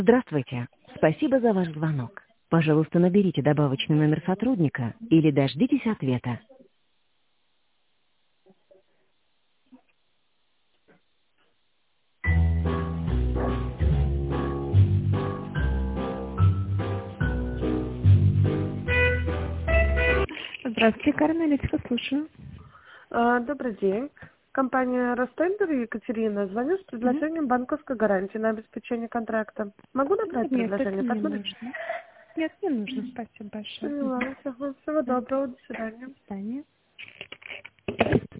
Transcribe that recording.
Здравствуйте. Спасибо за ваш звонок. Пожалуйста, наберите добавочный номер сотрудника или дождитесь ответа. Здравствуйте, Кармен-аналитика, слушаю. Добрый день. Компания Ростендер, Екатерина. Звоню с Мгм. предложением банковской гарантии на обеспечение контракта. Могу набрать Нет, это предложение? не Посмотрите. нужно. Нет, не нужно. Спасибо большое. Поняла. Мгм. Всего Да. доброго. До свидания. До свидания.